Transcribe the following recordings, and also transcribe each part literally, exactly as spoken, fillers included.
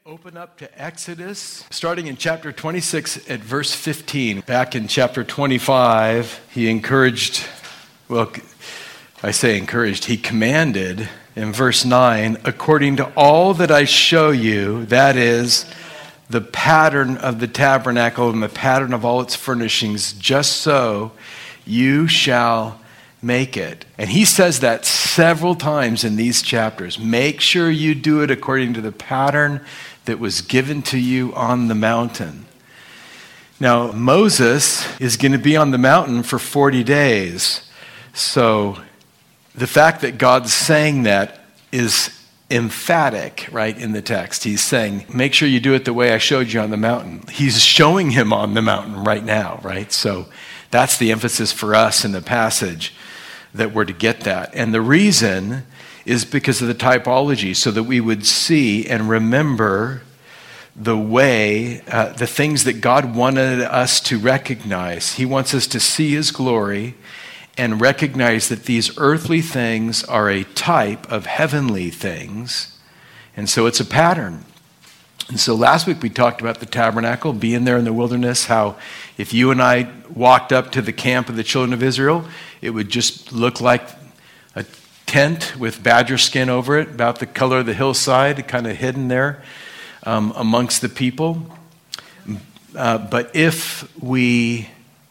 Open up to Exodus, starting in chapter twenty-six at verse fifteen. Back in chapter twenty-five, he encouraged, well, I say encouraged, he commanded in verse nine, according to all that I show you, that is the pattern of the tabernacle and the pattern of all its furnishings, just so you shall make it. And he says that several times in these chapters. Make sure you do it according to the pattern that was given to you on the mountain. Now, Moses is going to be on the mountain for forty days. So the fact that God's saying that is emphatic, right, in the text. He's saying, make sure you do it the way I showed you on the mountain. He's showing him on the mountain right now, right? So that's the emphasis for us in the passage, that we're to get that. And the reason is because of the typology, so that we would see and remember the way, uh, the things that God wanted us to recognize. He wants us to see his glory and recognize that these earthly things are a type of heavenly things. And so it's a pattern. And so last week we talked about the tabernacle, being there in the wilderness, how if you and I walked up to the camp of the children of Israel, it would just look like a tent with badger skin over it, about the color of the hillside, kind of hidden there um, amongst the people. Uh, but if we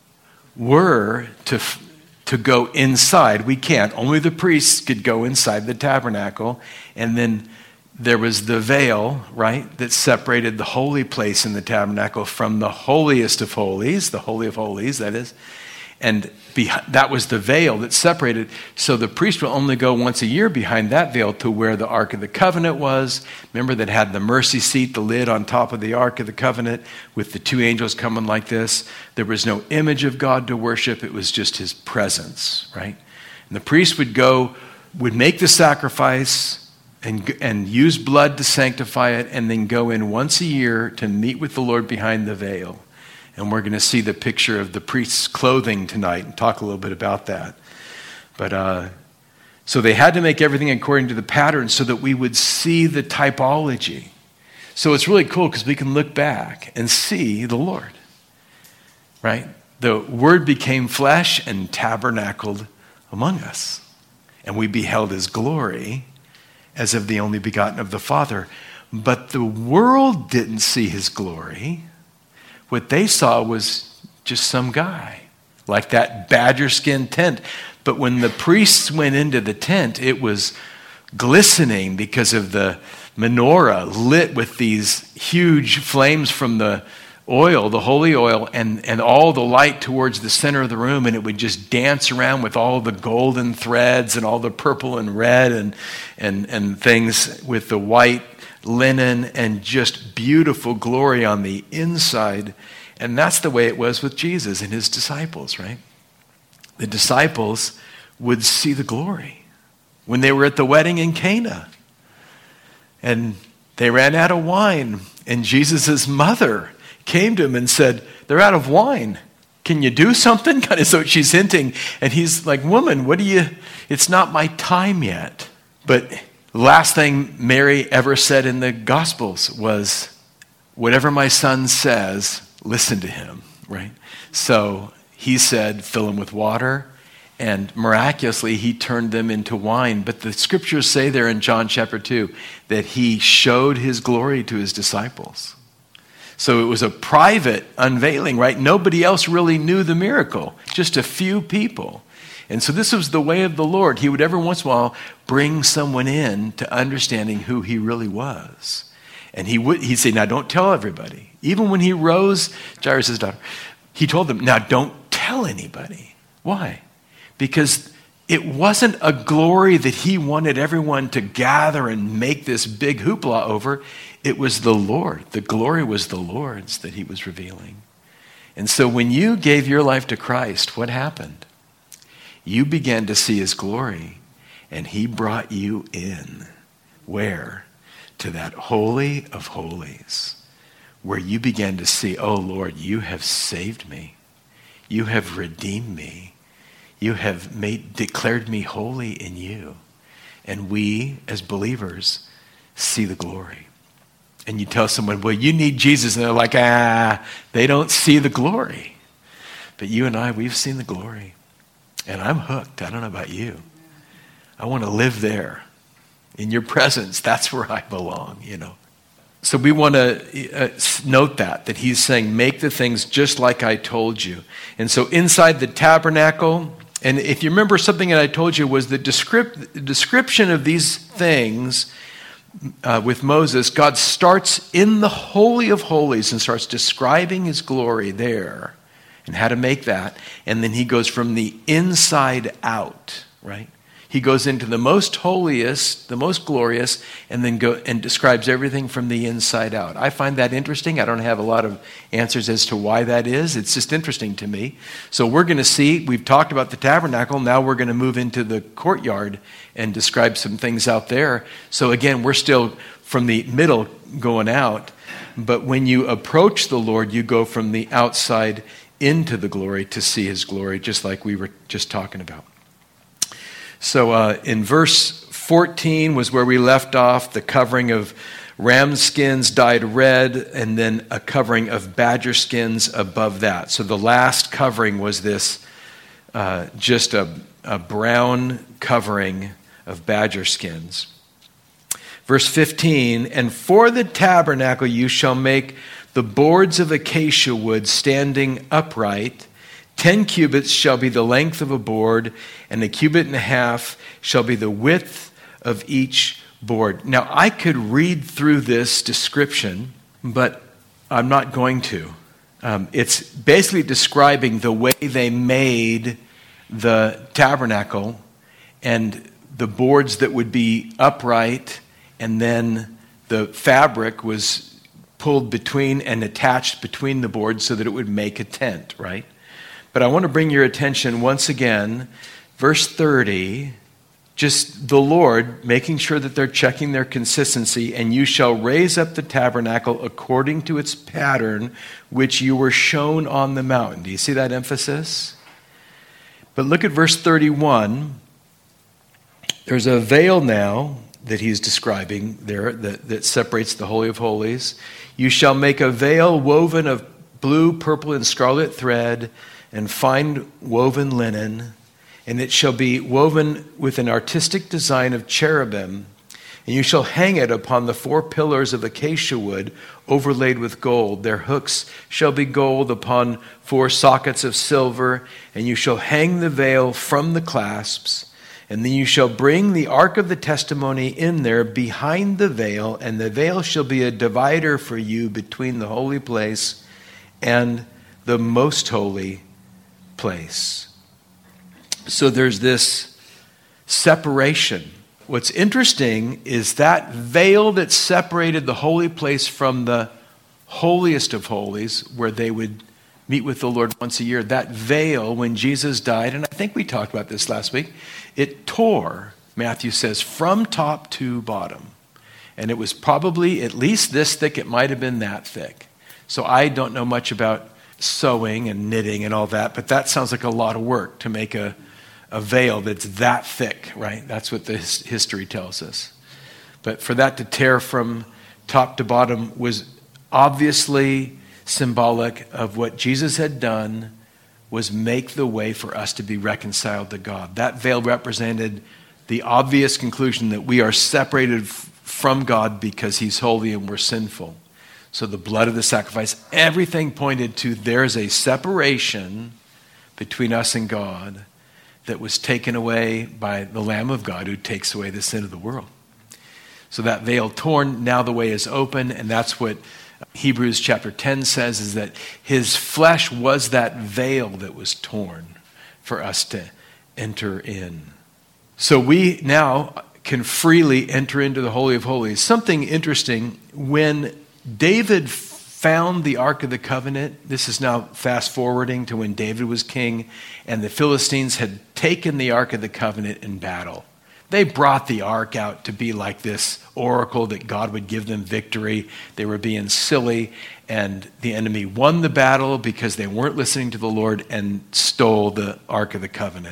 were to to go inside, we can't. Only the priests could go inside the tabernacle, and then there was the veil, right, that separated the holy place in the tabernacle from the holiest of holies, the holy of holies, that is. And behind, that was the veil that separated. So the priest will only go once a year behind that veil to where the Ark of the Covenant was. Remember, that had the mercy seat, the lid on top of the Ark of the Covenant with the two angels coming like this. There was no image of God to worship. It was just his presence, right? And the priest would go, would make the sacrifice and, and use blood to sanctify it, and then go in once a year to meet with the Lord behind the veil. And we're going to see the picture of the priest's clothing tonight and talk a little bit about that. But uh, so they had to make everything according to the pattern so that we would see the typology. So it's really cool because we can look back and see the Lord, right? The Word became flesh and tabernacled among us. And we beheld his glory as of the only begotten of the Father. But the world didn't see his glory. What they saw was just some guy, like that badger skin tent. But when the priests went into the tent, it was glistening because of the menorah lit with these huge flames from the oil, the holy oil, and, and all the light towards the center of the room. And it would just dance around with all the golden threads and all the purple and red and, and, and things with the white linen, and just beautiful glory on the inside. And that's the way it was with Jesus and his disciples, right? The disciples would see the glory when they were at the wedding in Cana. And they ran out of wine. And Jesus' mother came to him and said, they're out of wine. Can you do something? Kind of so she's hinting. And he's like, woman, what do you, it's not my time yet. But the last thing Mary ever said in the Gospels was, whatever my son says, listen to him, right? So he said, fill him with water, and miraculously he turned them into wine. But the scriptures say there in John chapter two that he showed his glory to his disciples. So it was a private unveiling, right? Nobody else really knew the miracle, just a few people. And so this was the way of the Lord. He would every once in a while bring someone in to understanding who he really was. And he would, he'd say, now don't tell everybody. Even when he rose Jairus' daughter, he told them, now don't tell anybody. Why? Because it wasn't a glory that he wanted everyone to gather and make this big hoopla over. It was the Lord. The glory was the Lord's that he was revealing. And so when you gave your life to Christ, what happened? You began to see his glory, and he brought you in. Where? To that holy of holies, where you began to see, oh Lord, you have saved me. You have redeemed me. You have made declared me holy in you. And we, as believers, see the glory. And you tell someone, well, you need Jesus. And they're like, ah, they don't see the glory. But you and I, we've seen the glory. And I'm hooked. I don't know about you. I want to live there. In your presence, that's where I belong, you know. So we want to uh, note that, that he's saying, make the things just like I told you. And so inside the tabernacle, and if you remember something that I told you was the descript, description of these things uh, with Moses, God starts in the Holy of Holies and starts describing his glory there and how to make that. And then he goes from the inside out, right? He goes into the most holiest, the most glorious, and then go and describes everything from the inside out. I find that interesting. I don't have a lot of answers as to why that is. It's just interesting to me. So we're going to see, we've talked about the tabernacle. Now we're going to move into the courtyard and describe some things out there. So again, we're still from the middle going out. But when you approach the Lord, you go from the outside into the glory to see his glory, just like we were just talking about. So uh, in verse fourteen was where we left off, the covering of ram skins dyed red, and then a covering of badger skins above that. So the last covering was this, uh, just a, a brown covering of badger skins. Verse fifteen, and for the tabernacle you shall make the boards of acacia wood standing upright. Ten cubits shall be the length of a board, and a cubit and a half shall be the width of each board. Now, I could read through this description, but I'm not going to. Um, it's basically describing the way they made the tabernacle and the boards that would be upright, and then the fabric was pulled between and attached between the boards so that it would make a tent, right? But I want to bring your attention once again, verse thirty, just the Lord making sure that they're checking their consistency, and you shall raise up the tabernacle according to its pattern, which you were shown on the mountain. Do you see that emphasis? But look at verse thirty-one. There's a veil now that he's describing there that, that separates the Holy of Holies. You shall make a veil woven of blue, purple, and scarlet thread, and fine woven linen, and it shall be woven with an artistic design of cherubim, and you shall hang it upon the four pillars of acacia wood overlaid with gold. Their hooks shall be gold upon four sockets of silver, and you shall hang the veil from the clasps, and then you shall bring the ark of the testimony in there behind the veil, and the veil shall be a divider for you between the holy place and the most holy place. So there's this separation. What's interesting is that veil that separated the holy place from the holiest of holies, where they would meet with the Lord once a year, that veil, when Jesus died, and I think we talked about this last week, it tore, Matthew says, from top to bottom. And it was probably at least this thick. It might have been that thick. So I don't know much about sewing and knitting and all that, but that sounds like a lot of work to make a, a veil that's that thick, right? That's what the his, history tells us. But for that to tear from top to bottom was obviously symbolic of what Jesus had done, was make the way for us to be reconciled to God. That veil represented the obvious conclusion that we are separated f- from God because he's holy and we're sinful. So the blood of the sacrifice, everything pointed to there's a separation between us and God that was taken away by the Lamb of God who takes away the sin of the world. So that veil torn, now the way is open, and that's what Hebrews chapter ten says, is that his flesh was that veil that was torn for us to enter in. So we now can freely enter into the Holy of Holies. Something interesting, when David found the Ark of the Covenant, this is now fast forwarding to when David was king, and the Philistines had taken the Ark of the Covenant in battle. They brought the ark out to be like this oracle that God would give them victory. They were being silly, and the enemy won the battle because they weren't listening to the Lord and stole the Ark of the Covenant.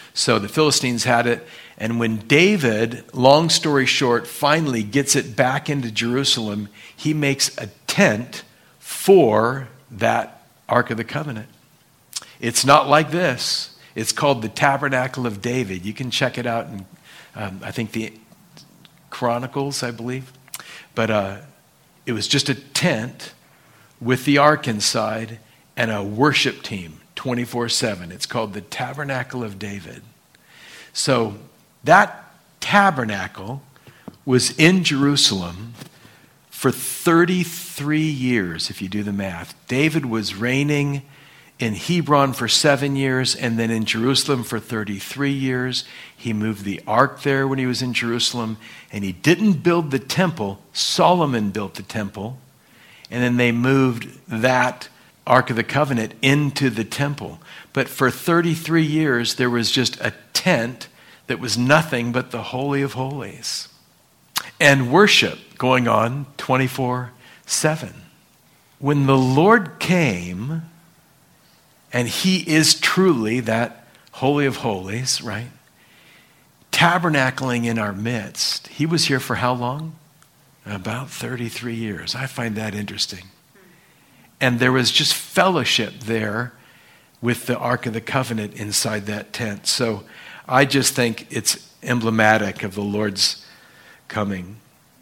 So the Philistines had it. And when David, long story short, finally gets it back into Jerusalem, he makes a tent for that Ark of the Covenant. It's not like this. It's called the Tabernacle of David. You can check it out in, um, I think, the Chronicles, I believe. But uh, it was just a tent with the ark inside and a worship team twenty-four seven. It's called the Tabernacle of David. So that tabernacle was in Jerusalem for thirty-three years, if you do the math. David was reigning in Hebron for seven years and then in Jerusalem for thirty-three years. He moved the ark there when he was in Jerusalem, and he didn't build the temple. Solomon built the temple, and then they moved that Ark of the Covenant into the temple. But for thirty-three years, there was just a tent that was nothing but the Holy of Holies. And worship going on twenty-four seven. When the Lord came, and he is truly that Holy of Holies, right? Tabernacling in our midst. He was here for how long? About thirty-three years. I find that interesting. And there was just fellowship there with the Ark of the Covenant inside that tent. So I just think it's emblematic of the Lord's coming.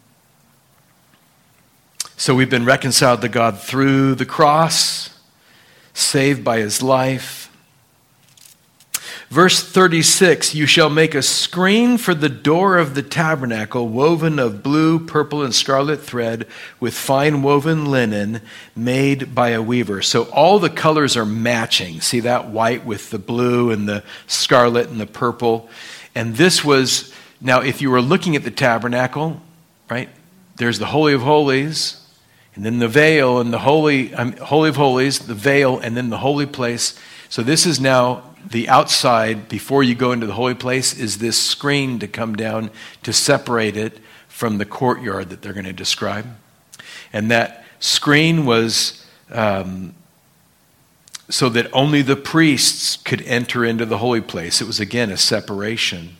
So we've been reconciled to God through the cross, saved by his life. Verse thirty-six, you shall make a screen for the door of the tabernacle, woven of blue, purple, and scarlet thread, with fine woven linen made by a weaver. So all the colors are matching. See that white with the blue and the scarlet and the purple. And this was, now if you were looking at the tabernacle, right, there's the Holy of Holies, and then the veil, and the Holy, um, Holy of Holies, the veil, and then the holy place. So this is now the outside, before you go into the holy place, is this screen to come down to separate it from the courtyard that they're going to describe. And that screen was um, so that only the priests could enter into the holy place. It was, again, a separation.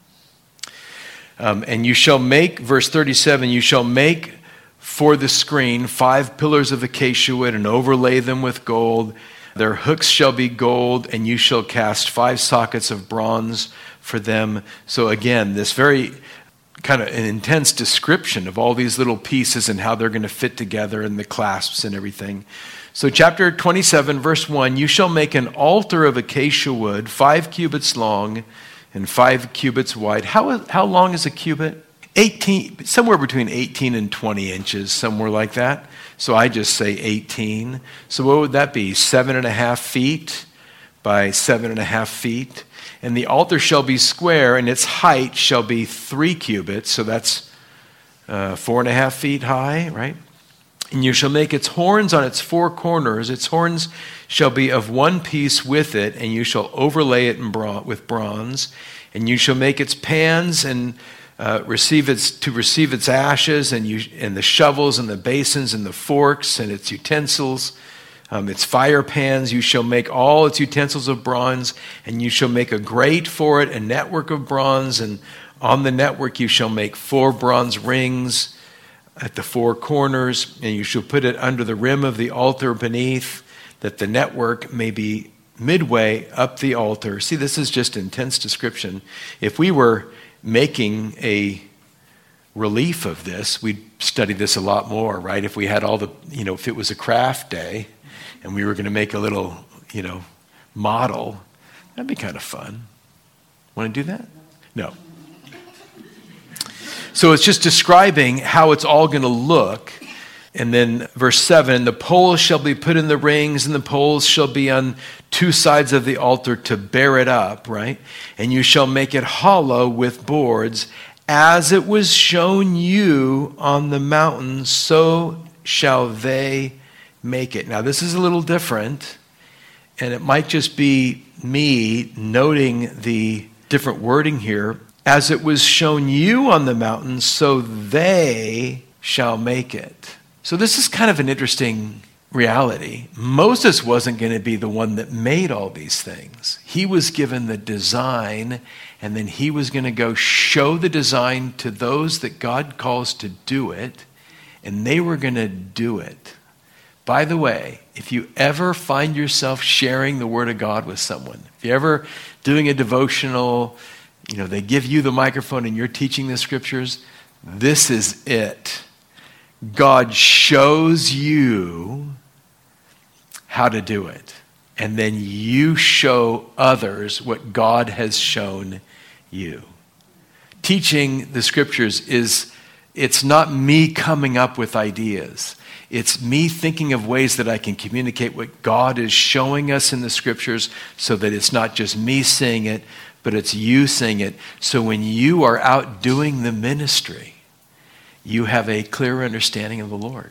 Um, and you shall make, verse thirty-seven, you shall make for the screen five pillars of acacia wood and overlay them with gold. Their hooks shall be gold, and you shall cast five sockets of bronze for them. So again, this very kind of an intense description of all these little pieces and how they're going to fit together and the clasps and everything. So chapter twenty-seven, verse one, you shall make an altar of acacia wood, five cubits long and five cubits wide. How, how long is a cubit? eighteen, somewhere between eighteen and twenty inches, somewhere like that. So I just say eighteen. So what would that be? Seven and a half feet by seven and a half feet. And the altar shall be square, and its height shall be three cubits. So that's uh, four and a half feet high, right? And you shall make its horns on its four corners. Its horns shall be of one piece with it, and you shall overlay it in bron- with bronze. And you shall make its pans and Uh, receive its to receive its ashes, and you and the shovels and the basins and the forks and its utensils, um, its fire pans. You shall make all its utensils of bronze, and you shall make a grate for it, a network of bronze, and on the network you shall make four bronze rings at the four corners, and you shall put it under the rim of the altar beneath, that the network may be midway up the altar. See, this is just intense description. If we were making a relief of this, we'd study this a lot more, right? If we had all the, you know, if it was a craft day and we were going to make a little, you know, model, that'd be kind of fun. Want to do that? No. So it's just describing how it's all going to look. And then verse seven, the poles shall be put in the rings, and the poles shall be on two sides of the altar to bear it up, right? And you shall make it hollow with boards, as it was shown you on the mountain, so shall they make it. Now this is a little different, and it might just be me noting the different wording here. As it was shown you on the mountain, so they shall make it. So this is kind of an interesting reality, Moses wasn't going to be the one that made all these things. He was given the design, and then he was going to go show the design to those that God calls to do it, and they were going to do it. By the way, if you ever find yourself sharing the Word of God with someone, if you're ever doing a devotional, you know, they give you the microphone and you're teaching the scriptures, this is it. God shows you how to do it. And then you show others what God has shown you. Teaching the scriptures is, it's not me coming up with ideas. It's me thinking of ways that I can communicate what God is showing us in the scriptures so that it's not just me saying it, but it's you saying it. So when you are out doing the ministry, you have a clear understanding of the Lord.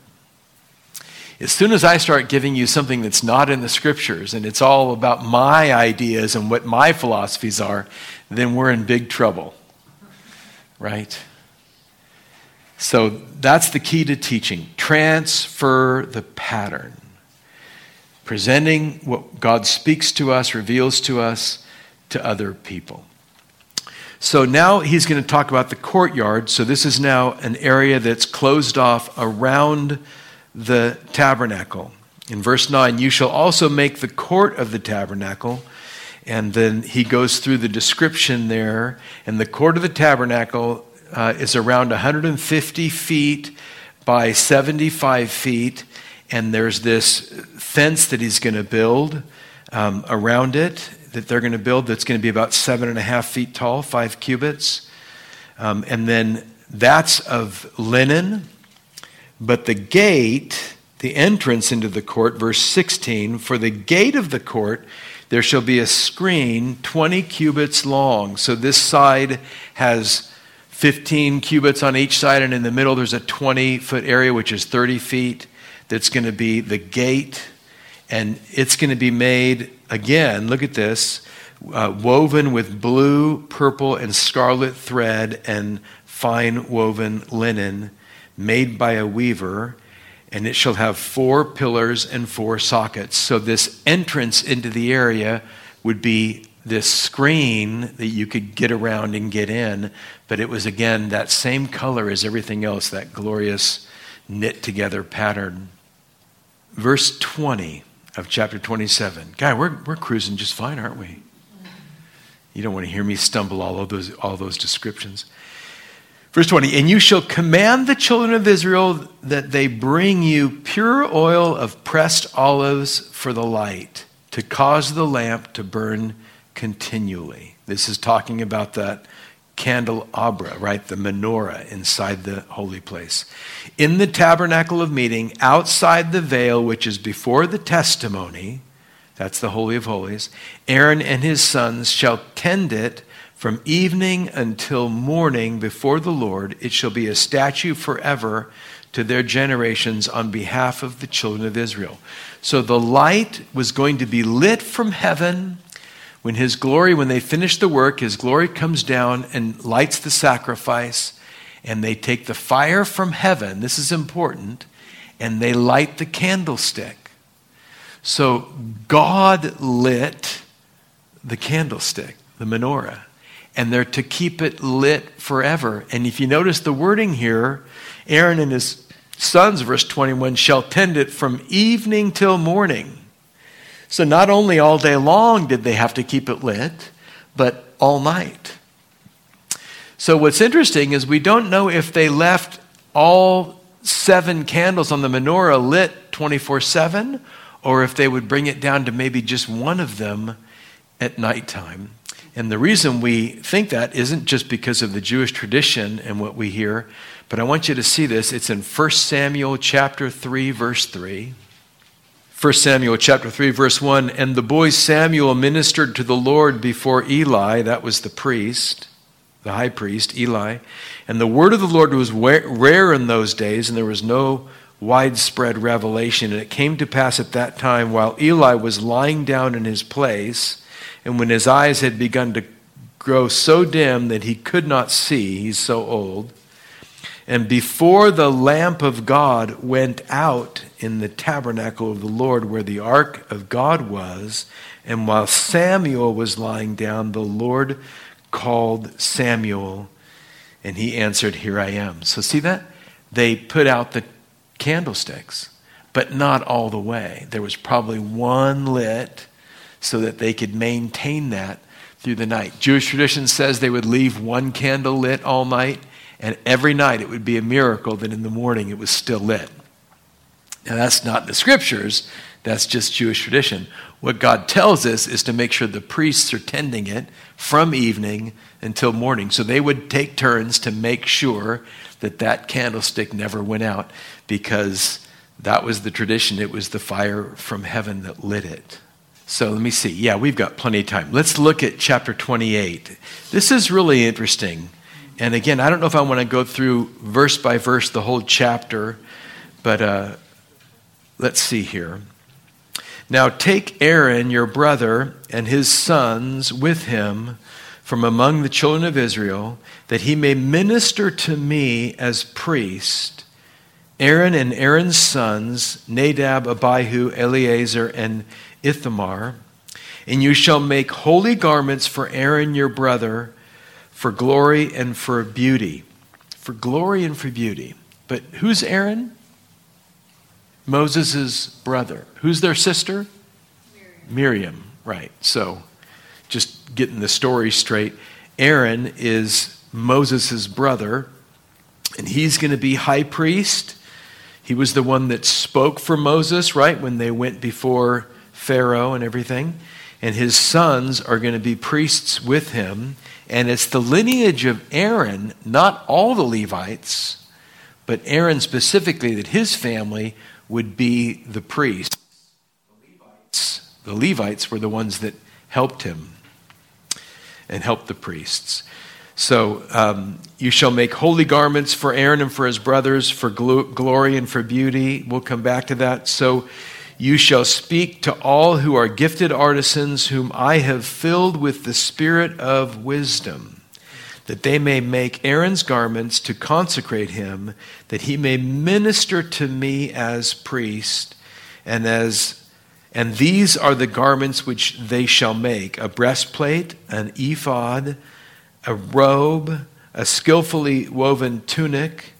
As soon as I start giving you something that's not in the scriptures and it's all about my ideas and what my philosophies are, then we're in big trouble, right? So that's the key to teaching. Transfer the pattern. Presenting what God speaks to us, reveals to us, to other people. So now he's going to talk about the courtyard. So this is now an area that's closed off around the tabernacle. In verse nine, you shall also make the court of the tabernacle. And then he goes through the description there. And the court of the tabernacle uh, is around one hundred fifty feet by seventy-five feet. And there's this fence that he's going to build um, around it, that they're going to build, that's going to be about seven and a half feet tall, five cubits. Um, and then that's of linen. But the gate, the entrance into the court, verse sixteen, for the gate of the court, there shall be a screen twenty cubits long. So this side has fifteen cubits on each side, and in the middle there's a twenty-foot area, which is thirty feet. That's going to be the gate. And it's going to be made, again, look at this, uh, woven with blue, purple, and scarlet thread and fine woven linen, made by a weaver, and it shall have four pillars and four sockets. So this entrance into the area would be this screen that you could get around and get in, but it was, again, that same color as everything else, that glorious knit together pattern. Verse twenty of chapter twenty-seven. Guy, we're we're cruising just fine, aren't we? You don't want to hear me stumble all of those all those descriptions. Verse twenty, and you shall command the children of Israel that they bring you pure oil of pressed olives for the light, to cause the lamp to burn continually. This is talking about that candelabra, right? The menorah inside the holy place. In the tabernacle of meeting, outside the veil, which is before the testimony, that's the Holy of Holies, Aaron and his sons shall tend it from evening until morning before the Lord. It shall be a statute forever to their generations on behalf of the children of Israel. So the light was going to be lit from heaven. When his glory, when they finish the work, his glory comes down and lights the sacrifice, and they take the fire from heaven, this is important, and they light the candlestick. So God lit the candlestick, the menorah, and they're to keep it lit forever. And if you notice the wording here, Aaron and his sons, verse twenty-one, shall tend it from evening till morning. So not only all day long did they have to keep it lit, but all night. So what's interesting is we don't know if they left all seven candles on the menorah lit twenty-four seven, or if they would bring it down to maybe just one of them at nighttime. And the reason we think that isn't just because of the Jewish tradition and what we hear, but I want you to see this. It's in First Samuel chapter three, verse three. First Samuel chapter three, verse one, and the boy Samuel ministered to the Lord before Eli, that was the priest, the high priest, Eli. And the word of the Lord was rare in those days, and there was no widespread revelation. And it came to pass at that time, while Eli was lying down in his place, and when his eyes had begun to grow so dim that he could not see, he's so old, And before the lamp of God went out in the tabernacle of the Lord where the ark of God was, and while Samuel was lying down, the Lord called Samuel, and he answered, "Here I am." So see that? They put out the candlesticks, but not all the way. There was probably one lit so that they could maintain that through the night. Jewish tradition says they would leave one candle lit all night, and every night it would be a miracle that in the morning it was still lit. Now that's not the scriptures, that's just Jewish tradition. What God tells us is to make sure the priests are tending it from evening until morning. So they would take turns to make sure that that candlestick never went out, because that was the tradition. It was the fire from heaven that lit it. So let me see. Yeah, we've got plenty of time. Let's look at chapter twenty-eight. This is really interesting. And again, I don't know if I want to go through verse by verse the whole chapter, but uh, let's see here. Now take Aaron, your brother, and his sons with him from among the children of Israel, that he may minister to me as priest. Aaron and Aaron's sons, Nadab, Abihu, Eleazar, and Ithamar. And you shall make holy garments for Aaron, your brother, for glory and for beauty. For glory and for beauty. But who's Aaron? Moses' brother. Who's their sister? Miriam. Miriam, right. So just getting the story straight. Aaron is Moses' brother, and he's going to be high priest. He was the one that spoke for Moses, right, when they went before Pharaoh and everything. And his sons are going to be priests with him. And it's the lineage of Aaron, not all the Levites, but Aaron specifically, that his family would be the priest. The Levites, the Levites were the ones that helped him and helped the priests. So um, you shall make holy garments for Aaron and for his brothers, for glo- glory and for beauty. We'll come back to that. So you shall speak to all who are gifted artisans, whom I have filled with the spirit of wisdom, that they may make Aaron's garments to consecrate him, that he may minister to me as priest. And as and these are the garments which they shall make: a breastplate, an ephod, a robe, a skillfully woven tunic,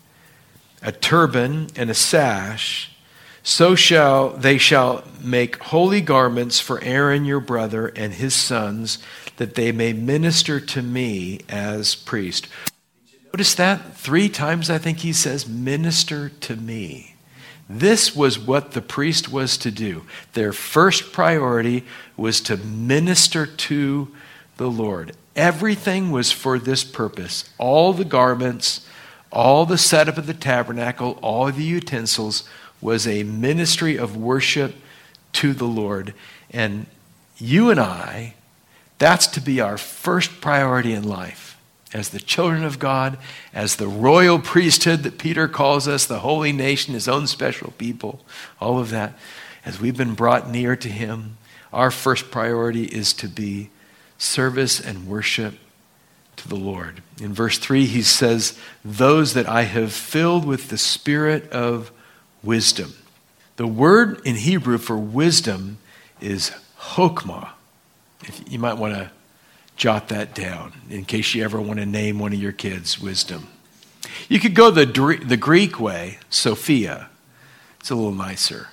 a turban, and a sash. So shall they shall make holy garments for Aaron your brother and his sons, that they may minister to me as priest. Did you notice that? Three times I think he says, minister to me. This was what the priest was to do. Their first priority was to minister to the Lord. Everything was for this purpose. All the garments, all the setup of the tabernacle, all the utensils was a ministry of worship to the Lord. And you and I, that's to be our first priority in life. As the children of God, as the royal priesthood that Peter calls us, the holy nation, his own special people, all of that. As we've been brought near to him, our first priority is to be service and worship to the Lord. In verse three, he says, those that I have filled with the spirit of wisdom. The word in Hebrew for wisdom is chokmah. If you might want to jot that down in case you ever want to name one of your kids wisdom. You could go the, the Greek way, Sophia. It's a little nicer.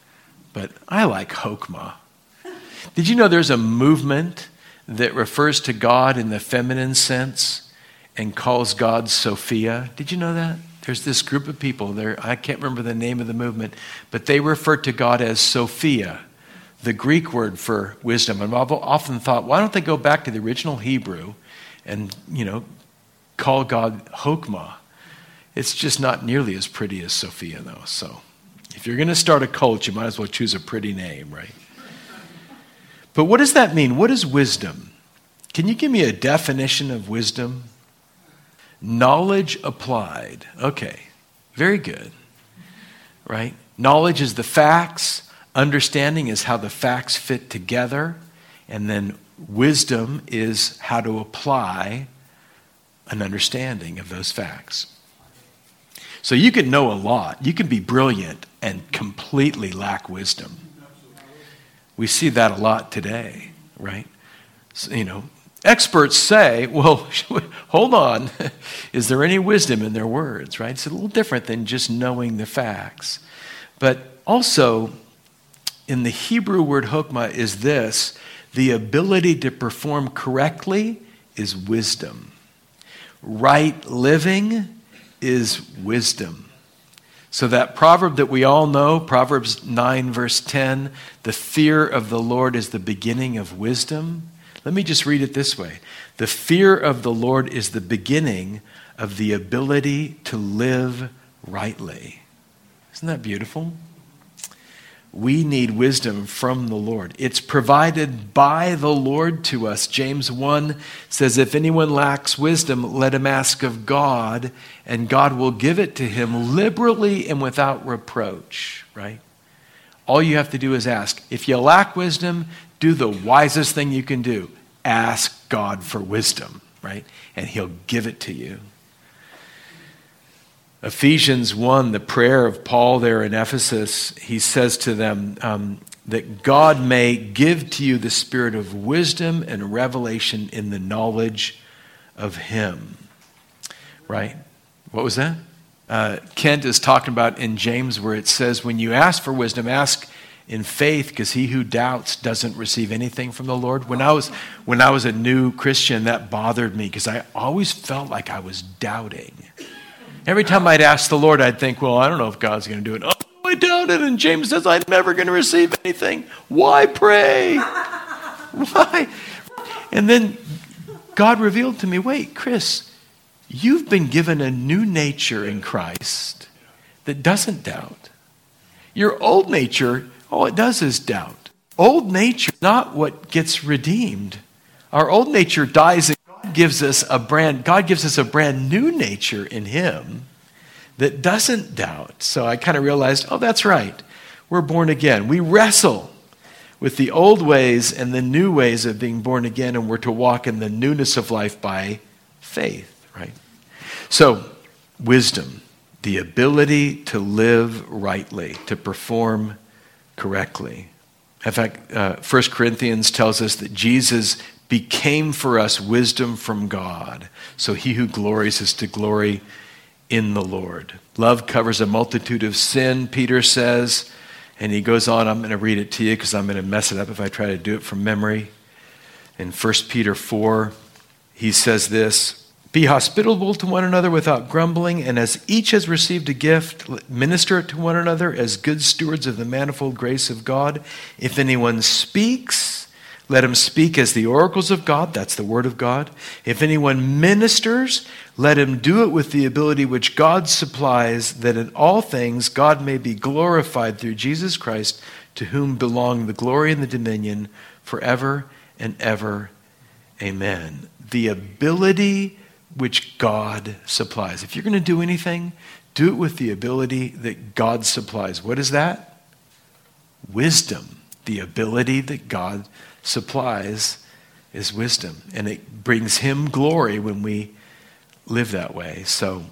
But I like chokmah. Did you know there's a movement that refers to God in the feminine sense and calls God Sophia? Did you know that? There's this group of people there, I can't remember the name of the movement, but they refer to God as Sophia, the Greek word for wisdom. And I've often thought, why don't they go back to the original Hebrew and, you know, call God chokmah? It's just not nearly as pretty as Sophia, though. So if you're going to start a cult, you might as well choose a pretty name, right? But what does that mean? What is wisdom? Can you give me a definition of wisdom? Knowledge applied. Okay, very good, right? Knowledge is the facts. Understanding is how the facts fit together. And then wisdom is how to apply an understanding of those facts. So you can know a lot. You can be brilliant and completely lack wisdom. We see that a lot today, right? So, you know, experts say, well, hold on. Is there any wisdom in their words, right? It's a little different than just knowing the facts. But also, in the Hebrew word hokmah is this: the ability to perform correctly is wisdom. Right living is wisdom. So that proverb that we all know, Proverbs nine verse ten, the fear of the Lord is the beginning of wisdom. Let me just read it this way. The fear of the Lord is the beginning of the ability to live rightly. Isn't that beautiful? We need wisdom from the Lord. It's provided by the Lord to us. James one says, if anyone lacks wisdom, let him ask of God, and God will give it to him liberally and without reproach, right? All you have to do is ask. If you lack wisdom, do the wisest thing you can do. Ask God for wisdom, right? And he'll give it to you. Ephesians one, the prayer of Paul there in Ephesus, he says to them um, that God may give to you the spirit of wisdom and revelation in the knowledge of him. Right? What was that? Uh, Kent is talking about in James where it says, when you ask for wisdom, ask in faith, because he who doubts doesn't receive anything from the Lord. When I was when I was a new Christian, that bothered me because I always felt like I was doubting. Every time I'd ask the Lord, I'd think, well, I don't know if God's going to do it. Oh, I doubted, and James says I'm never going to receive anything. Why pray? Why? And then God revealed to me, wait, Chris, you've been given a new nature in Christ that doesn't doubt. Your old nature, all it does is doubt. Old nature is not what gets redeemed. Our old nature dies, and God gives us a brand, God gives us a brand new nature in him that doesn't doubt. So I kind of realized, oh, that's right. We're born again. We wrestle with the old ways and the new ways of being born again, and we're to walk in the newness of life by faith, right? So, wisdom, the ability to live rightly, to perform correctly. In fact, uh, First Corinthians tells us that Jesus became for us wisdom from God. So he who glories is to glory in the Lord. Love covers a multitude of sin, Peter says. And he goes on, I'm going to read it to you because I'm going to mess it up if I try to do it from memory. In First Peter four, he says this, be hospitable to one another without grumbling, and as each has received a gift, minister it to one another as good stewards of the manifold grace of God. If anyone speaks, let him speak as the oracles of God. That's the word of God. If anyone ministers, let him do it with the ability which God supplies, that in all things God may be glorified through Jesus Christ, to whom belong the glory and the dominion forever and ever. Amen. The ability which God supplies. If you're going to do anything, do it with the ability that God supplies. What is that? Wisdom. The ability that God supplies is wisdom. And it brings him glory when we live that way. So,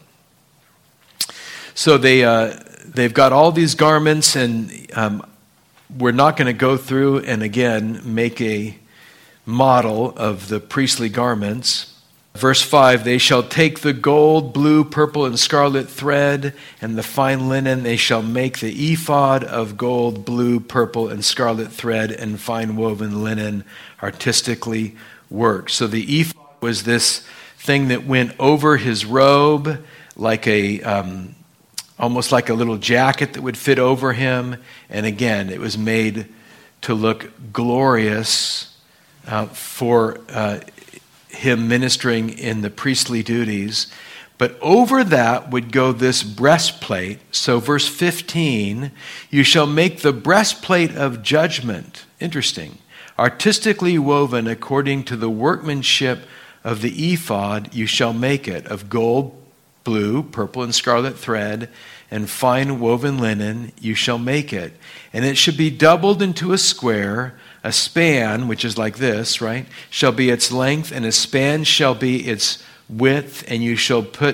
so they, uh, they've got all these garments, and um, we're not going to go through and again make a model of the priestly garments. Verse five, they shall take the gold, blue, purple, and scarlet thread, and the fine linen. They shall make the ephod of gold, blue, purple, and scarlet thread, and fine woven linen, artistically worked. So the ephod was this thing that went over his robe, like a um, almost like a little jacket that would fit over him. And again, it was made to look glorious uh, for uh, him ministering in the priestly duties. But over that would go this breastplate. So verse fifteen, you shall make the breastplate of judgment. Interesting. Artistically woven according to the workmanship of the ephod, you shall make it of gold, blue, purple, and scarlet thread, and fine woven linen, you shall make it. And it should be doubled into a square. A span, which is like this, right, shall be its length, and a span shall be its width, and you shall put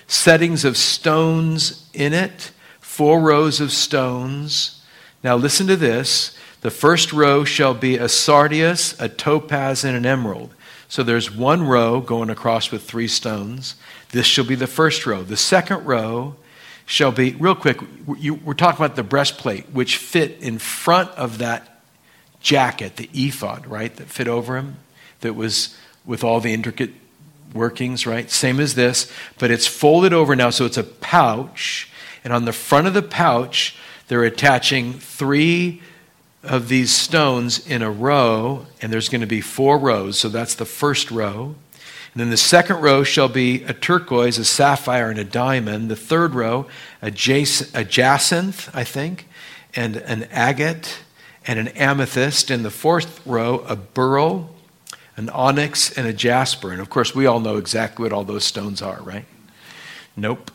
settings of stones in it, four rows of stones. Now listen to this. The first row shall be a sardius, a topaz, and an emerald. So there's one row going across with three stones. This shall be the first row. The second row shall be, real quick, you, we're talking about the breastplate, which fit in front of that jacket, the ephod, right, that fit over him, that was with all the intricate workings, right? Same as this, but it's folded over now, so it's a pouch. And on the front of the pouch, they're attaching three of these stones in a row, and there's going to be four rows, so that's the first row. And then the second row shall be a turquoise, a sapphire, and a diamond. The third row, a, jac- a jacinth, I think, and an agate, and an amethyst. And the fourth row, a beryl, an onyx, and a jasper. And of course, we all know exactly what all those stones are, right? Nope.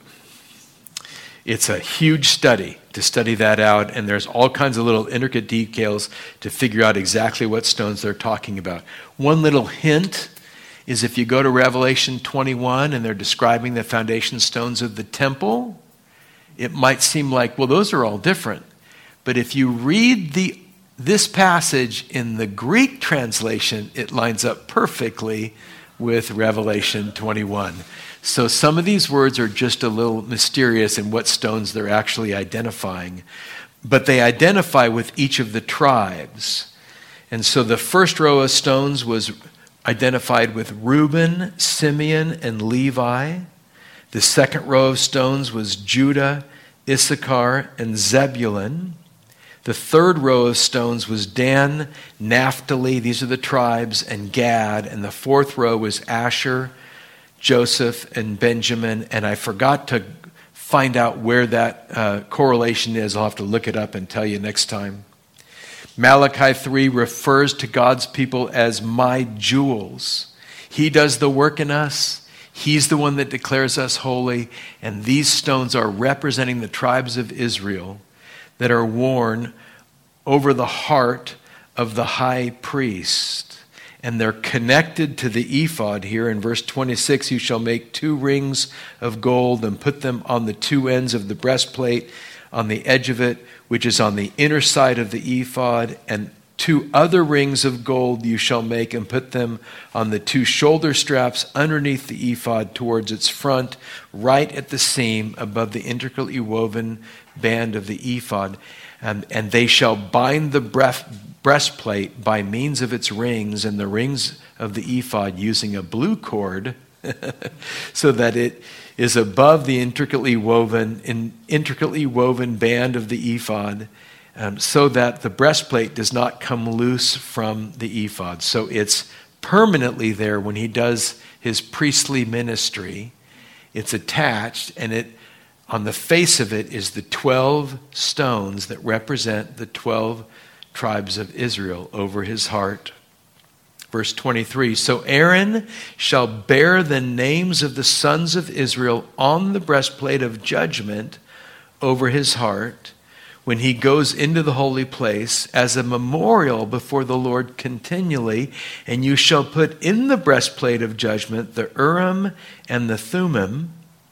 It's a huge study to study that out, and there's all kinds of little intricate details to figure out exactly what stones they're talking about. One little hint is if you go to Revelation twenty-one and they're describing the foundation stones of the temple, it might seem like, well, those are all different. But if you read the this passage in the Greek translation, it lines up perfectly with Revelation twenty-one. So some of these words are just a little mysterious in what stones they're actually identifying. But they identify with each of the tribes. And so the first row of stones was identified with Reuben, Simeon, and Levi. The second row of stones was Judah, Issachar, and Zebulun. The third row of stones was Dan, Naphtali, these are the tribes, and Gad. And the fourth row was Asher, Joseph, and Benjamin. And I forgot to find out where that uh, correlation is. I'll have to look it up and tell you next time. Malachi three refers to God's people as my jewels. He does the work in us. He's the one that declares us holy. And these stones are representing the tribes of Israel that are worn over the heart of the high priest. And they're connected to the ephod here. In verse twenty-six, you shall make two rings of gold and put them on the two ends of the breastplate, on the edge of it, which is on the inner side of the ephod, and two other rings of gold you shall make and put them on the two shoulder straps underneath the ephod towards its front, right at the seam above the intricately woven band of the ephod. And, and they shall bind the breast, breastplate by means of its rings and the rings of the ephod using a blue cord so that it is above the intricately woven, in, intricately woven band of the ephod, um, so that the breastplate does not come loose from the ephod. So it's permanently there when he does his priestly ministry. It's attached, and it on the face of it is the twelve stones that represent the twelve tribes of Israel over his heart. Verse twenty-three, so Aaron shall bear the names of the sons of Israel on the breastplate of judgment over his heart when he goes into the holy place as a memorial before the Lord continually. And you shall put in the breastplate of judgment the Urim and the Thummim,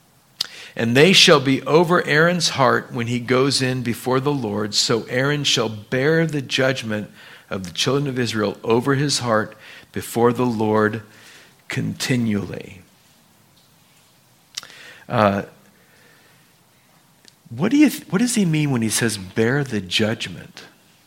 and they shall be over Aaron's heart when he goes in before the Lord. So Aaron shall bear the judgment of the children of Israel over his heart before the Lord continually. Uh, what do you? What does he mean when he says bear the judgment?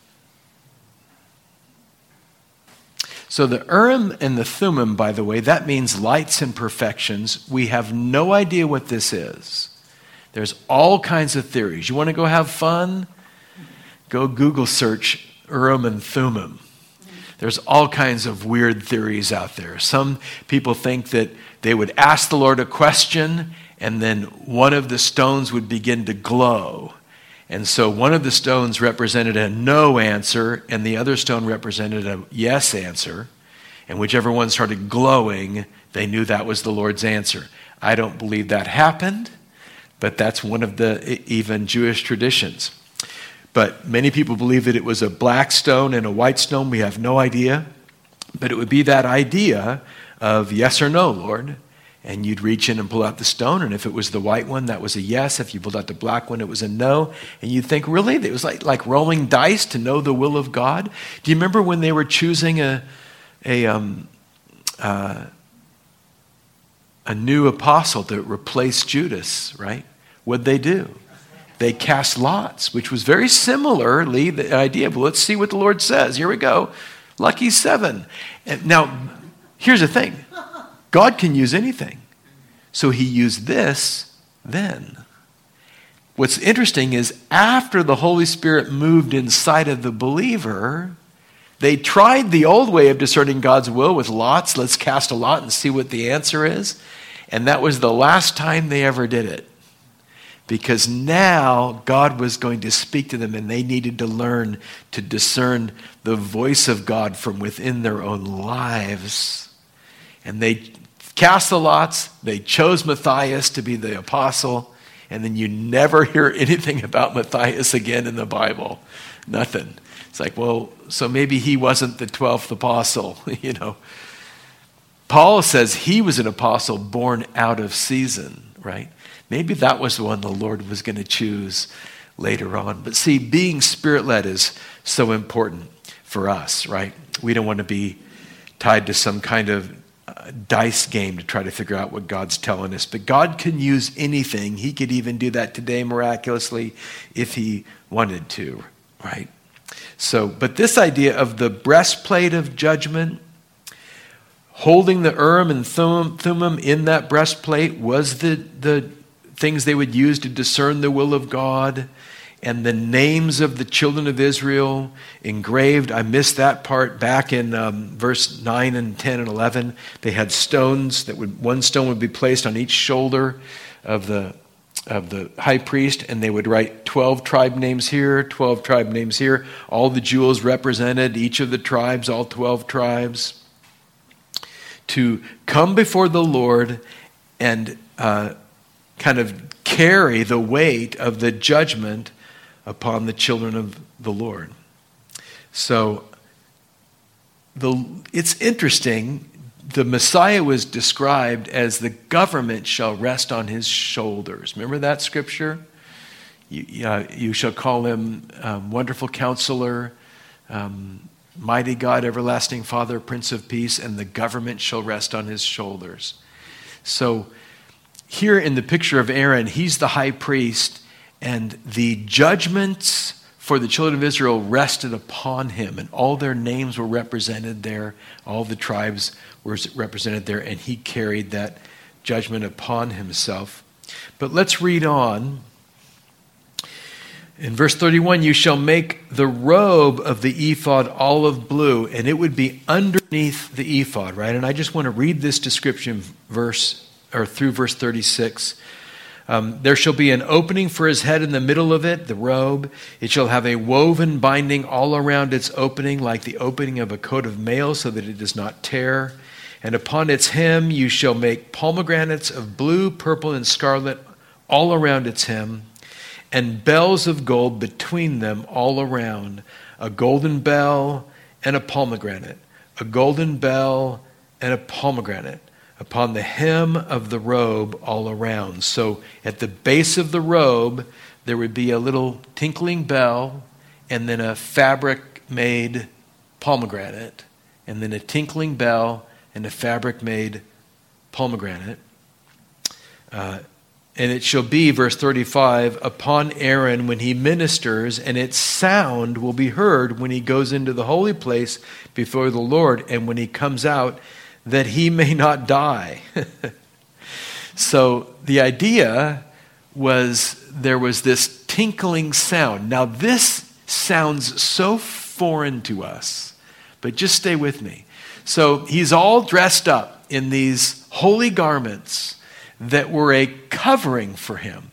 So the Urim and the Thummim, by the way, that means lights and perfections. We have no idea what this is. There's all kinds of theories. You want to go have fun? Go Google search Urim and Thummim. There's all kinds of weird theories out there. Some people think that they would ask the Lord a question and then one of the stones would begin to glow. And so one of the stones represented a no answer and the other stone represented a yes answer. And whichever one started glowing, they knew that was the Lord's answer. I don't believe that happened, but that's one of the even Jewish traditions. But many people believe that it was a black stone and a white stone. We have no idea. But it would be that idea of yes or no, Lord. And you'd reach in and pull out the stone, and if it was the white one, that was a yes. If you pulled out the black one, it was a no. And you'd think, really? It was like, like rolling dice to know the will of God? Do you remember when they were choosing a, a, um, uh, a new apostle to replace Judas, right? What'd they do? They cast lots, which was very similarly the idea. But let's see what the Lord says. Here we go. Lucky seven. And now, here's the thing. God can use anything. So he used this then. What's interesting is after the Holy Spirit moved inside of the believer, they tried the old way of discerning God's will with lots. Let's cast a lot and see what the answer is. And that was the last time they ever did it. Because now God was going to speak to them and they needed to learn to discern the voice of God from within their own lives. And they cast the lots, they chose Matthias to be the apostle, and then you never hear anything about Matthias again in the Bible. Nothing. It's like, well, so maybe he wasn't the twelfth apostle, you know. Paul says he was an apostle born out of season, right? Maybe that was the one the Lord was going to choose later on. But see, being Spirit-led is so important for us, right? We don't want to be tied to some kind of dice game to try to figure out what God's telling us. But God can use anything. He could even do that today miraculously if he wanted to, right? So, but this idea of the breastplate of judgment, holding the Urim and Thummim in that breastplate was the, the things they would use to discern the will of God. And the names of the children of Israel engraved. I missed that part back in um, verse nine and ten and eleven. They had stones that would, one stone would be placed on each shoulder of the of the high priest, and they would write twelve tribe names here, twelve tribe names here. All the jewels represented each of the tribes, all twelve tribes, to come before the Lord and uh, kind of carry the weight of the judgment upon the children of the Lord. So the, it's interesting, the Messiah was described as the government shall rest on his shoulders. Remember that scripture? You, uh, you shall call him um, Wonderful Counselor, um, Mighty God, Everlasting Father, Prince of Peace, and the government shall rest on his shoulders. So here in the picture of Aaron, he's the high priest, and the judgments for the children of Israel rested upon him, and all their names were represented there. All the tribes were represented there, and he carried that judgment upon himself. But let's read on. In verse thirty-one, you shall make the robe of the ephod olive blue, and it would be underneath the ephod, right? And I just want to read this description verse or through verse thirty-six. Um, there shall be an opening for his head in the middle of it, the robe. It shall have a woven binding all around its opening, like the opening of a coat of mail, so that it does not tear. And upon its hem you shall make pomegranates of blue, purple, and scarlet all around its hem, and bells of gold between them all around, a golden bell and a pomegranate, a golden bell and a pomegranate, upon the hem of the robe all around. So at the base of the robe, there would be a little tinkling bell, and then a fabric-made pomegranate, and then a tinkling bell and a fabric-made pomegranate. Uh, and it shall be, verse thirty-five, upon Aaron when he ministers, and its sound will be heard when he goes into the holy place before the Lord, and when he comes out, that he may not die. So the idea was there was this tinkling sound. Now this sounds so foreign to us, but just stay with me. So he's all dressed up in these holy garments that were a covering for him,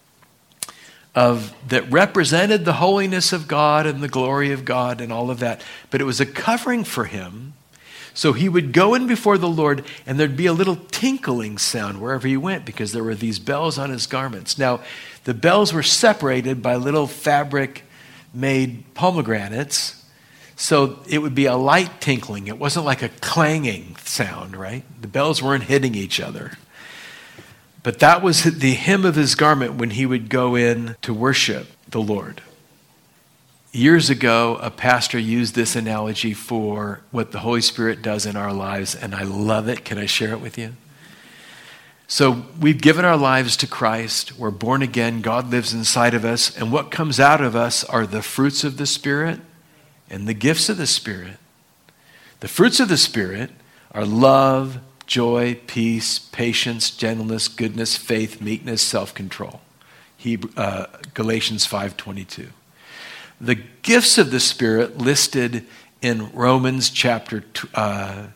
of that represented the holiness of God and the glory of God and all of that. But it was a covering for him. So he would go in before the Lord, and there'd be a little tinkling sound wherever he went, because there were these bells on his garments. Now, the bells were separated by little fabric-made pomegranates, so it would be a light tinkling. It wasn't like a clanging sound, right? The bells weren't hitting each other. But that was the hem of his garment when he would go in to worship the Lord. Years ago, a pastor used this analogy for what the Holy Spirit does in our lives, and I love it. Can I share it with you? So we've given our lives to Christ. We're born again. God lives inside of us. And what comes out of us are the fruits of the Spirit and the gifts of the Spirit. The fruits of the Spirit are love, joy, peace, patience, gentleness, goodness, faith, meekness, self-control. Hebrew, uh, Galatians five twenty-two. The gifts of the Spirit listed in Romans chapter uh,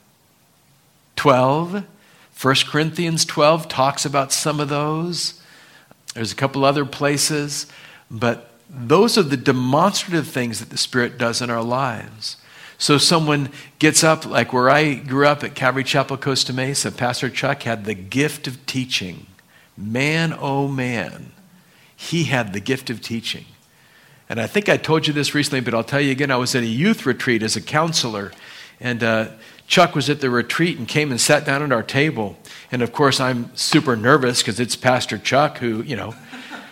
twelve, First Corinthians twelve talks about some of those. There's a couple other places, but those are the demonstrative things that the Spirit does in our lives. So someone gets up, like where I grew up at Calvary Chapel, Costa Mesa, Pastor Chuck had the gift of teaching. Man, oh man, he had the gift of teaching. And I think I told you this recently, but I'll tell you again, I was at a youth retreat as a counselor, and uh, Chuck was at the retreat and came and sat down at our table. And of course, I'm super nervous because it's Pastor Chuck who, you know,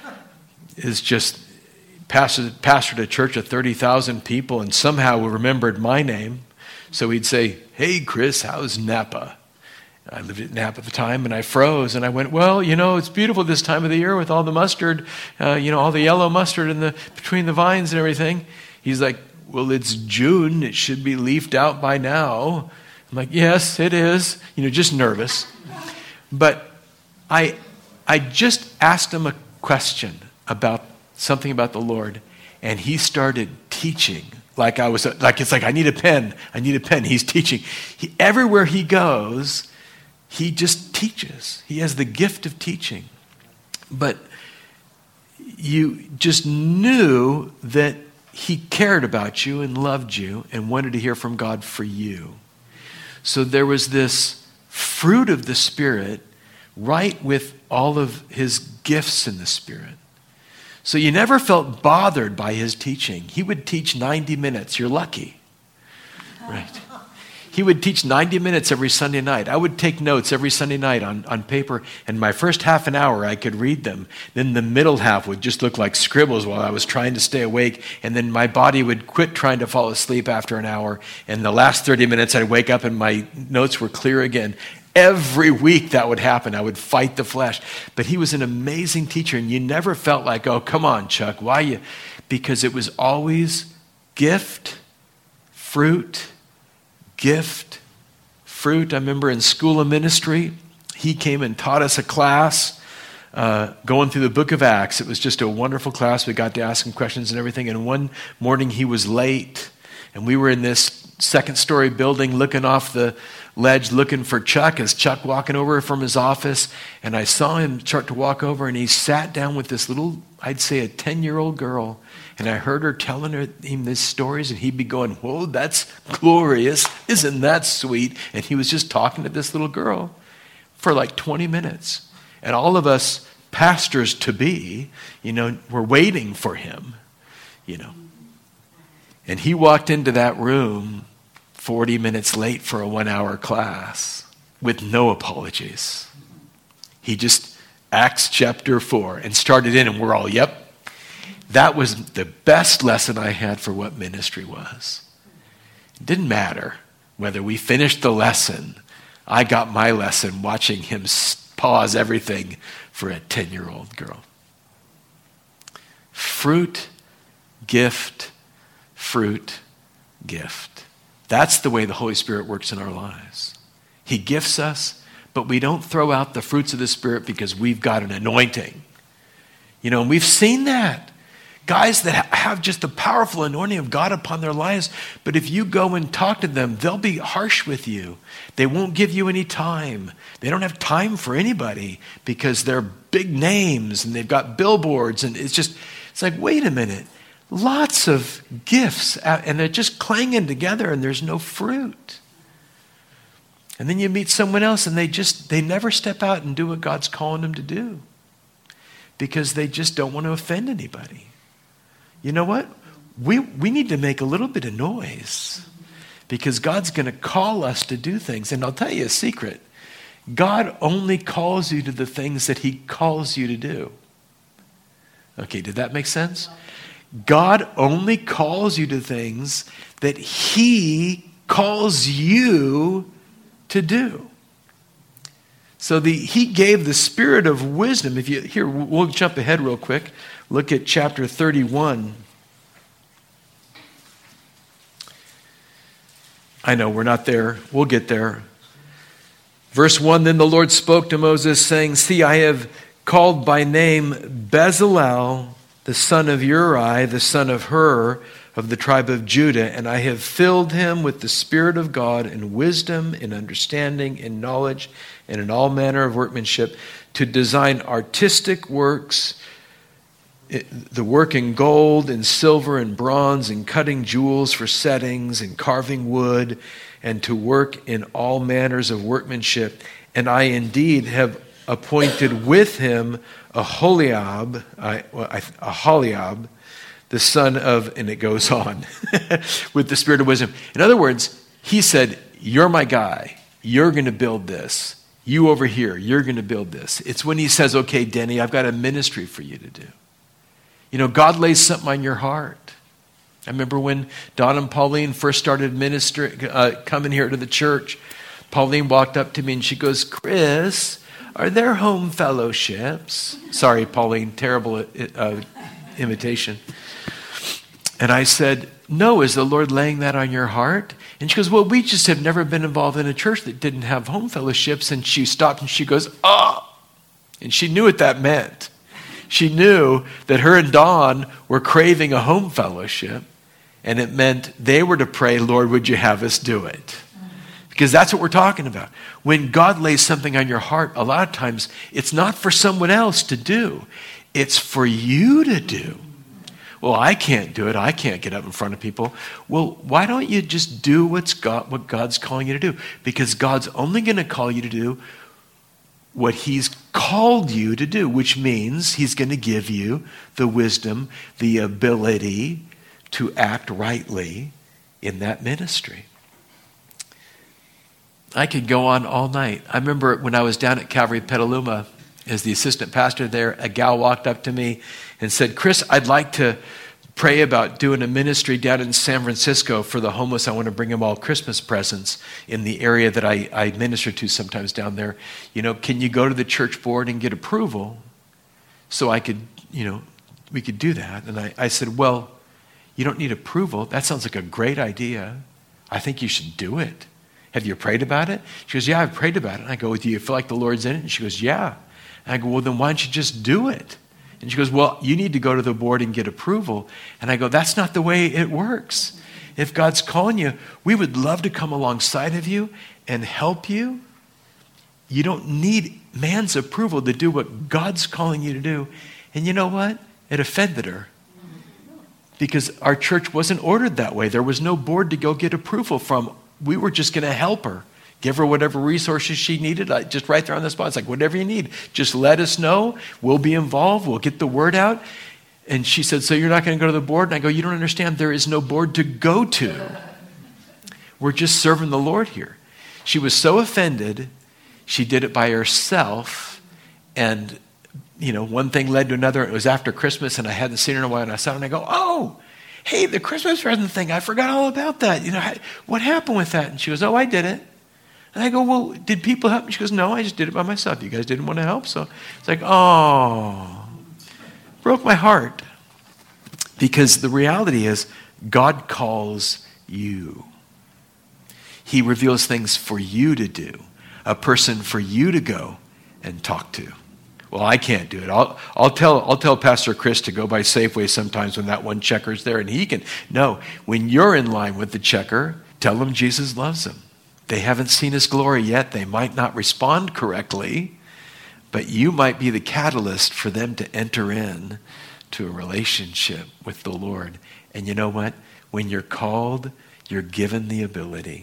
is just pastor, pastored a church of thirty thousand people and somehow remembered my name. So he'd say, "Hey, Chris, how's Napa?" I lived at Napa at the time, and I froze. And I went, "Well, you know, it's beautiful this time of the year with all the mustard, uh, you know, all the yellow mustard in the between the vines and everything." He's like, "Well, it's June. It should be leafed out by now." I'm like, "Yes, it is." You know, just nervous. But I, I just asked him a question about something about the Lord, and he started teaching. Like I was, like it's like I need a pen. I need a pen. He's teaching. He, everywhere he goes, he just teaches. He has the gift of teaching. But you just knew that he cared about you and loved you and wanted to hear from God for you. So there was this fruit of the Spirit right with all of his gifts in the Spirit. So you never felt bothered by his teaching. He would teach ninety minutes. You're lucky. Right. He would teach ninety minutes every Sunday night. I would take notes every Sunday night on, on paper, and my first half an hour I could read them. Then the middle half would just look like scribbles while I was trying to stay awake, and then my body would quit trying to fall asleep after an hour, and the last thirty minutes I'd wake up and my notes were clear again. Every week that would happen. I would fight the flesh. But he was an amazing teacher, and you never felt like, "Oh, come on, Chuck, why you?" Because it was always gift, fruit, gift, fruit. I remember in school of ministry, he came and taught us a class uh, going through the book of Acts. It was just a wonderful class. We got to ask him questions and everything. And one morning he was late, and we were in this second story building looking off the ledge looking for Chuck as Chuck walking over from his office. And I saw him start to walk over, and he sat down with this little, I'd say a ten-year-old girl. And I heard her telling her, him these stories, and he'd be going, "Whoa, that's glorious. Isn't that sweet?" And he was just talking to this little girl for like twenty minutes. And all of us pastors to be, you know, were waiting for him, you know. And he walked into that room forty minutes late for a one-hour class with no apologies. He just, Acts chapter four, and started in, and we're all, yep. That was the best lesson I had for what ministry was. It didn't matter whether we finished the lesson. I got my lesson watching him pause everything for a ten-year-old girl. Fruit, gift, fruit, gift. That's the way the Holy Spirit works in our lives. He gifts us, but we don't throw out the fruits of the Spirit because we've got an anointing. You know, and we've seen that. Guys that have just the powerful anointing of God upon their lives, but if you go and talk to them, they'll be harsh with you. They won't give you any time. They don't have time for anybody because they're big names and they've got billboards, and it's just, it's like, wait a minute. Lots of gifts, and they're just clanging together, and there's no fruit. And then you meet someone else, and they just, they never step out and do what God's calling them to do because they just don't want to offend anybody. You know what? We we need to make a little bit of noise because God's going to call us to do things. And I'll tell you a secret. God only calls you to the things that he calls you to do. Okay, did that make sense? God only calls you to things that he calls you to do. So the, he gave the spirit of wisdom. If you here, we'll jump ahead real quick. Look at chapter thirty-one. I know we're not there. We'll get there. Verse one, then the Lord spoke to Moses, saying, see, I have called by name Bezalel, the son of Uri, the son of Hur, of the tribe of Judah, and I have filled him with the Spirit of God in wisdom, in understanding, in knowledge, and in all manner of workmanship, to design artistic works, the work in gold and silver and bronze, and cutting jewels for settings, and carving wood, and to work in all manners of workmanship. And I indeed have appointed with him Aholiab, I, well, I, Aholiab, the son of, and it goes on, with the spirit of wisdom. In other words, he said, you're my guy. You're going to build this. You over here, you're going to build this. It's when he says, okay, Denny, I've got a ministry for you to do. You know, God lays something on your heart. I remember when Don and Pauline first started ministering, uh, coming here to the church, Pauline walked up to me and she goes, Chris, are there home fellowships? Sorry, Pauline, terrible uh, imitation. And I said, no, is the Lord laying that on your heart? And she goes, well, we just have never been involved in a church that didn't have home fellowships. And she stopped and she goes, oh. And she knew what that meant. She knew that her and Dawn were craving a home fellowship. And it meant they were to pray, Lord, would you have us do it? Because that's what we're talking about. When God lays something on your heart, a lot of times it's not for someone else to do. It's for you to do. Well, I can't do it. I can't get up in front of people. Well, why don't you just do what's God, what God's calling you to do? Because God's only going to call you to do what he's called you to do, which means he's going to give you the wisdom, the ability to act rightly in that ministry. I could go on all night. I remember when I was down at Calvary Petaluma as the assistant pastor there, a gal walked up to me and said, Chris, I'd like to pray about doing a ministry down in San Francisco for the homeless. I want to bring them all Christmas presents in the area that I, I minister to sometimes down there. You know, can you go to the church board and get approval so I could, you know, we could do that? And I, I said, well, you don't need approval. That sounds like a great idea. I think you should do it. Have you prayed about it? She goes, yeah, I've prayed about it. And I go, do you feel like the Lord's in it? And she goes, yeah. And I go, well, then why don't you just do it? And she goes, well, you need to go to the board and get approval. And I go, that's not the way it works. If God's calling you, we would love to come alongside of you and help you. You don't need man's approval to do what God's calling you to do. And you know what? It offended her. Because our church wasn't ordered that way. There was no board to go get approval from. We were just going to help her. Give her whatever resources she needed, just right there on the spot. It's like, whatever you need, just let us know. We'll be involved. We'll get the word out. And she said, so you're not going to go to the board? And I go, you don't understand. There is no board to go to. We're just serving the Lord here. She was so offended, she did it by herself. And, you know, one thing led to another. It was after Christmas, and I hadn't seen her in a while. And I saw her, and I go, oh, hey, the Christmas present thing. I forgot all about that. You know, what happened with that? And she goes, oh, I did it. And I go, well, did people help me? She goes, no, I just did it by myself. You guys didn't want to help. So it's like, oh, broke my heart. Because the reality is, God calls you. He reveals things for you to do, a person for you to go and talk to. Well, I can't do it. I'll, I'll tell I'll tell Pastor Chris to go by Safeway sometimes when that one checker's there, and he can. No, when you're in line with the checker, tell them Jesus loves them. They haven't seen his glory yet. They might not respond correctly, but you might be the catalyst for them to enter in to a relationship with the Lord. And you know what? When you're called, you're given the ability.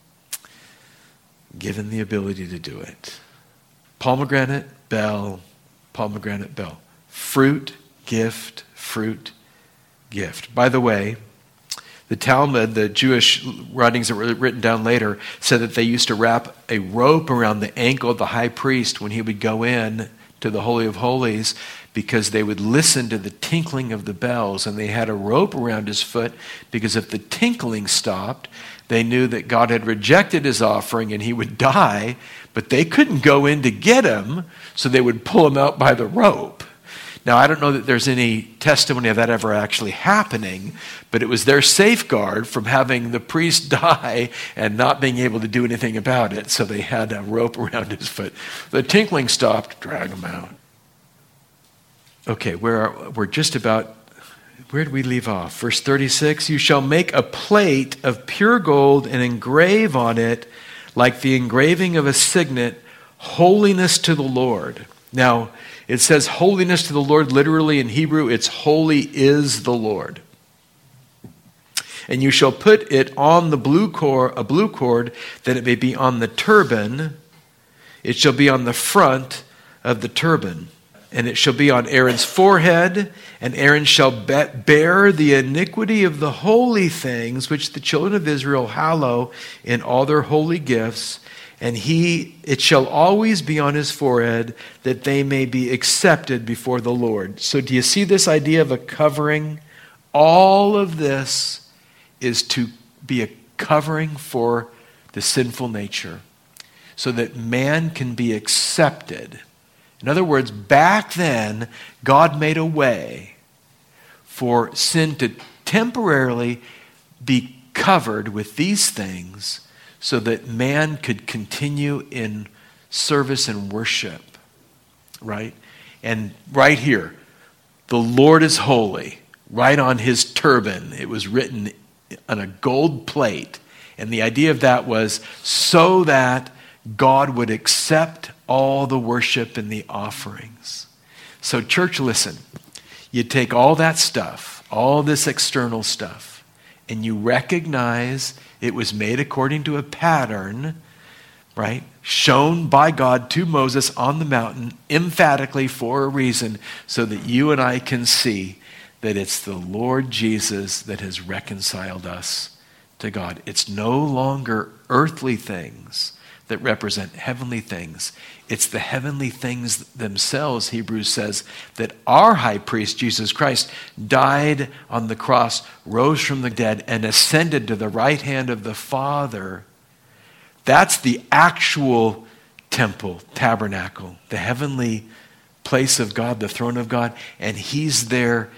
Given the ability to do it. Pomegranate, bell, pomegranate, bell. Fruit, gift, fruit, gift. By the way, The Talmud, the Jewish writings that were written down later, said that they used to wrap a rope around the ankle of the high priest when he would go in to the Holy of Holies, because they would listen to the tinkling of the bells, and they had a rope around his foot because if the tinkling stopped, they knew that God had rejected his offering and he would die, but they couldn't go in to get him, so they would pull him out by the rope. Now, I don't know that there's any testimony of that ever actually happening, but it was their safeguard from having the priest die and not being able to do anything about it, so they had a rope around his foot. The tinkling stopped, drag him out. Okay, we're, we're just about, where did we leave off? Verse thirty-six, you shall make a plate of pure gold and engrave on it, like the engraving of a signet, holiness to the Lord. Now, it says holiness to the Lord. Literally in Hebrew, it's holy is the Lord. And you shall put it on the blue cord, a blue cord, that it may be on the turban. It shall be on the front of the turban. And it shall be on Aaron's forehead, and Aaron shall bear the iniquity of the holy things which the children of Israel hallow in all their holy gifts. And he, it shall always be on his forehead, that they may be accepted before the Lord. So do you see this idea of a covering? All of this is to be a covering for the sinful nature, so that man can be accepted. In other words, back then, God made a way for sin to temporarily be covered with these things so that man could continue in service and worship, right? And right here, the Lord is holy, right on his turban. It was written on a gold plate. And the idea of that was so that God would accept all the worship and the offerings. So church, listen, you take all that stuff, all this external stuff, and you recognize it was made according to a pattern, right, shown by God to Moses on the mountain emphatically for a reason, so that you and I can see that it's the Lord Jesus that has reconciled us to God. It's no longer earthly things that represent heavenly things. It's the heavenly things themselves, Hebrews says, that our high priest, Jesus Christ, died on the cross, rose from the dead, and ascended to the right hand of the Father. That's the actual temple, tabernacle, the heavenly place of God, the throne of God, and he's there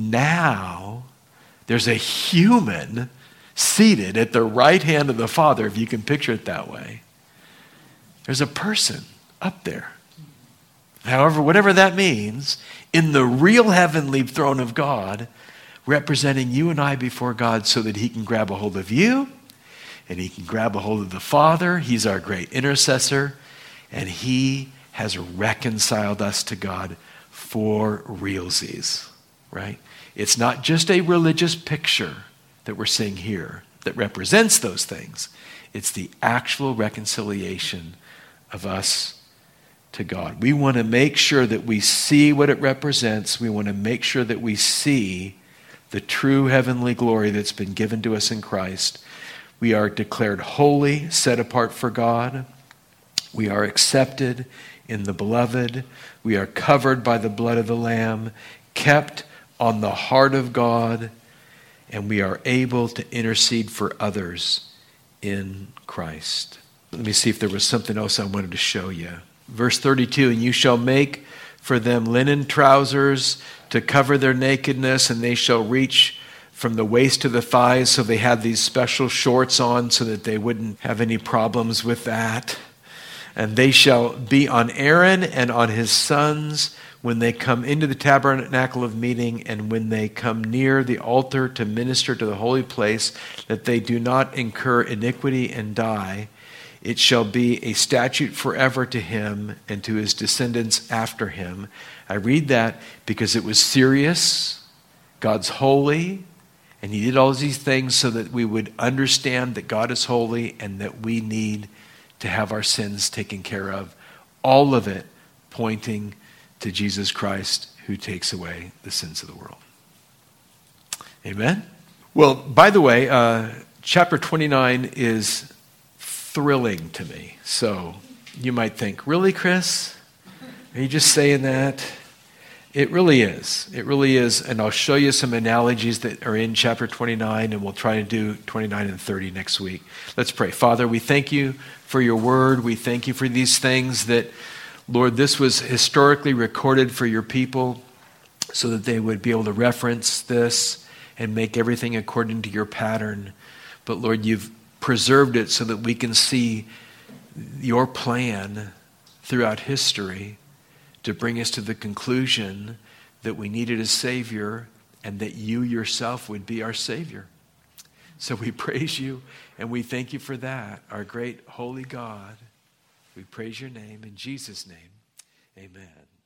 now. There's a human seated at the right hand of the Father, if you can picture it that way. There's a person up there. However, whatever that means, in the real heavenly throne of God, representing you and I before God, so that he can grab a hold of you and he can grab a hold of the Father. He's our great intercessor, and he has reconciled us to God for realsies, right? It's not just a religious picture that we're seeing here that represents those things. It's the actual reconciliation of us to God. We want to make sure that we see what it represents. We want to make sure that we see the true heavenly glory that's been given to us in Christ. We are declared holy, set apart for God. We are accepted in the beloved. We are covered by the blood of the Lamb, kept on the heart of God, and we are able to intercede for others in Christ. Let me see if there was something else I wanted to show you. Verse thirty-two, and you shall make for them linen trousers to cover their nakedness, and they shall reach from the waist to the thighs. So they had these special shorts on so that they wouldn't have any problems with that. And they shall be on Aaron and on his sons when they come into the tabernacle of meeting, and when they come near the altar to minister to the holy place, that they do not incur iniquity and die. It shall be a statute forever to him and to his descendants after him. I read that because it was serious. God's holy, and he did all these things so that we would understand that God is holy and that we need to have our sins taken care of. All of it pointing to Jesus Christ, who takes away the sins of the world. Amen? Well, by the way, uh, chapter twenty-nine is thrilling to me. So you might think, really, Chris? Are you just saying that? It really is. It really is. And I'll show you some analogies that are in chapter twenty-nine, and we'll try to do twenty-nine and thirty next week. Let's pray. Father, we thank you for your word. We thank you for these things that, Lord, this was historically recorded for your people so that they would be able to reference this and make everything according to your pattern. But Lord, you've preserved it so that we can see your plan throughout history to bring us to the conclusion that we needed a Savior and that you yourself would be our Savior. So we praise you and we thank you for that, our great holy God. We praise your name in Jesus' name. Amen.